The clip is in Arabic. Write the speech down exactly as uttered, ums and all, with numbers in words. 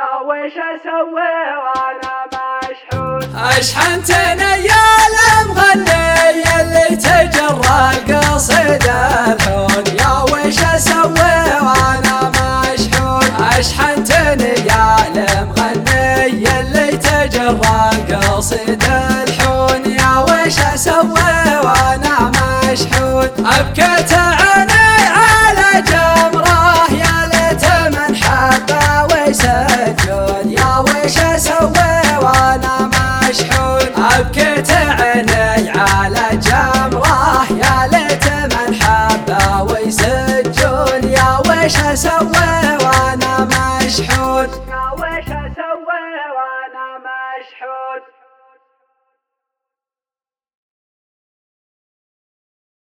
يا وش اسوي وانا مشحون. اشحنتني يا المغني اللي تجرى القصيد الحون، يا وش اسوي وانا مشحون. اشحنتني يا المغني اللي تجرى القصيد الحون، يا وش اسوي وانا مشحون. ابكيت